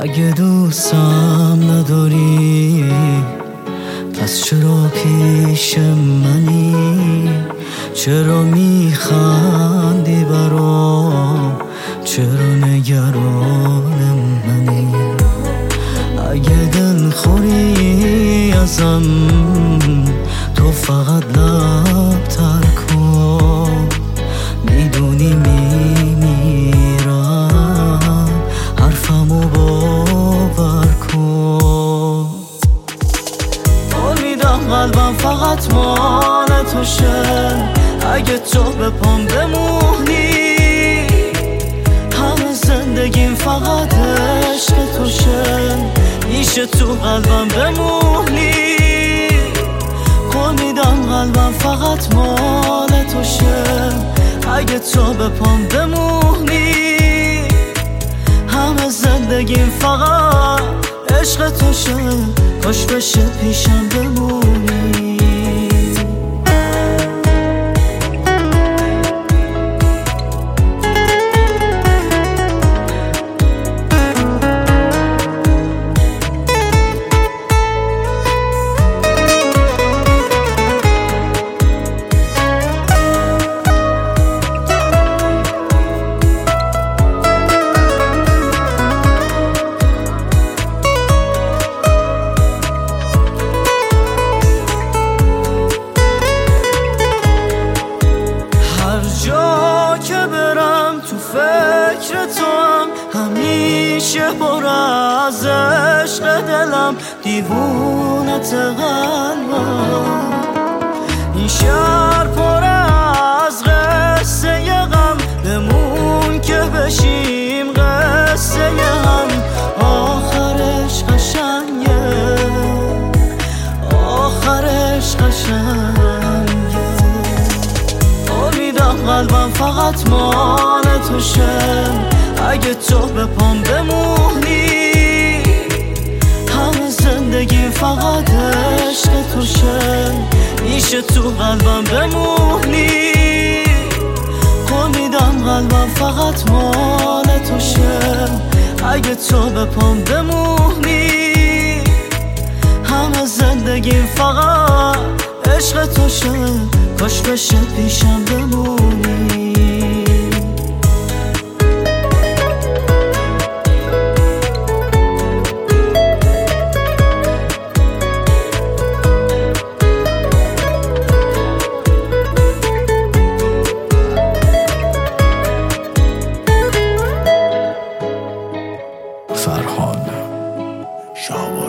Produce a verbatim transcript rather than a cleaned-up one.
اگه دوستم نداری پس چرا پیش منی؟ چرا میخندی برام؟ چرا نگران منی؟ اگه دل خوری ازم تو فقط لب تر کن، میدونی میمیرم حرفمو باور کن. قول میدم قلبم فقط مال توشه، اگه تو به پام بمونی همه زندگیم فقط عشق توشه، میشه تو قلبم بمونی. قول میدم قلبم فقط مال توشه، اگه تو به پام بمونی همه زندگیم فقط عشق توشه. کاش بشه پیشم بمونی. جا که برم تو فکر تو هم، همیشه پر از عشق دلم، دیوونت قلبم. این شهر پر از قصه غم، بمون که بشیم قصه هم. آخرش قشنگه، آخرش قشنگه. قلبم فقط مال توشه، اگه تو به پام بمونی همه زندگی فقط عشق توشه، میشه تو قلبم بمونی. قول میدم قلبم فقط مال توشه، اگه تو به پام بمونی همه زندگی فقط عشق توشه. کاش بشه پیشم بمونی. فرهاد شاور